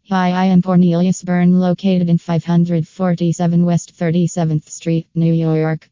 Hi, I am Cornelius Byrne, located in 547 West 37th Street, New York,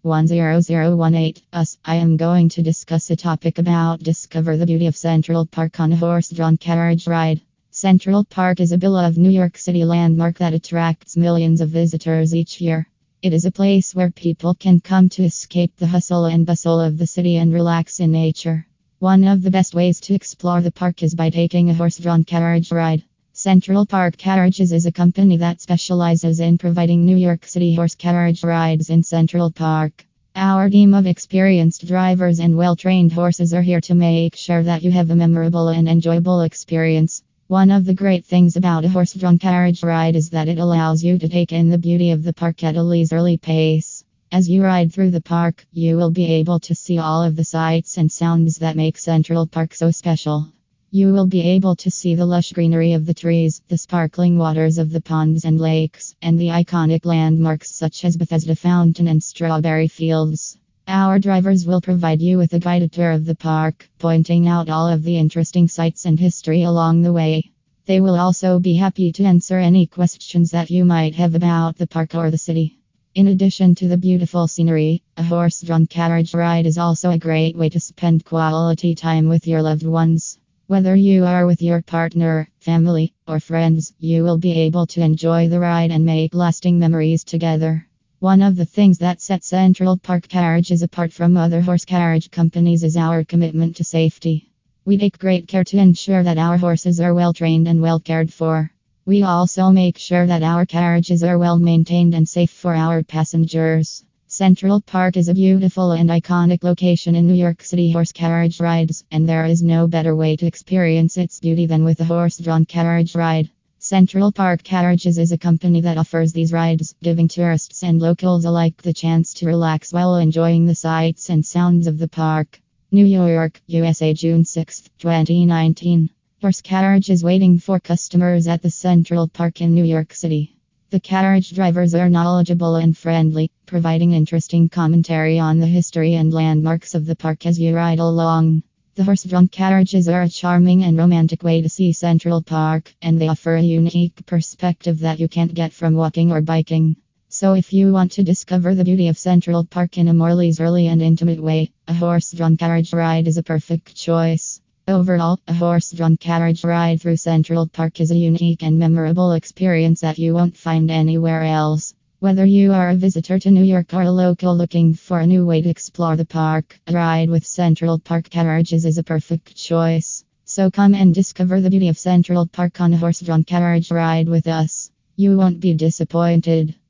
10018. I am going to discuss a topic about discover the beauty of Central Park on a horse-drawn carriage ride. Central Park is a beloved New York City landmark that attracts millions of visitors each year. It is a place where people can come to escape the hustle and bustle of the city and relax in nature. One of the best ways to explore the park is by taking a horse-drawn carriage ride. Central Park Carriages is a company that specializes in providing New York City horse carriage rides in Central Park. Our team of experienced drivers and well-trained horses are here to make sure that you have a memorable and enjoyable experience. One of the great things about a horse-drawn carriage ride is that it allows you to take in the beauty of the park at a leisurely pace. As you ride through the park, you will be able to see all of the sights and sounds that make Central Park so special. You will be able to see the lush greenery of the trees, the sparkling waters of the ponds and lakes, and the iconic landmarks such as Bethesda Fountain and Strawberry Fields. Our drivers will provide you with a guided tour of the park, pointing out all of the interesting sights and history along the way. They will also be happy to answer any questions that you might have about the park or the city. In addition to the beautiful scenery, a horse-drawn carriage ride is also a great way to spend quality time with your loved ones. Whether you are with your partner, family, or friends, you will be able to enjoy the ride and make lasting memories together. One of the things that sets Central Park Carriages apart from other horse carriage companies is our commitment to safety. We take great care to ensure that our horses are well trained and well cared for. We also make sure that our carriages are well maintained and safe for our passengers. Central Park is a beautiful and iconic location in New York City horse carriage rides, and there is no better way to experience its beauty than with a horse-drawn carriage ride. Central Park Carriages is a company that offers these rides, giving tourists and locals alike the chance to relax while enjoying the sights and sounds of the park. New York, USA, June 6, 2019. Horse carriage is waiting for customers at the Central Park in New York City. The carriage drivers are knowledgeable and friendly, providing interesting commentary on the history and landmarks of the park as you ride along. The horse-drawn carriages are a charming and romantic way to see Central Park, and they offer a unique perspective that you can't get from walking or biking. So if you want to discover the beauty of Central Park in a more leisurely and intimate way, a horse-drawn carriage ride is a perfect choice. Overall, a horse-drawn carriage ride through Central Park is a unique and memorable experience that you won't find anywhere else. Whether you are a visitor to New York or a local looking for a new way to explore the park, a ride with Central Park Carriages is a perfect choice. So come and discover the beauty of Central Park on a horse-drawn carriage ride with us. You won't be disappointed.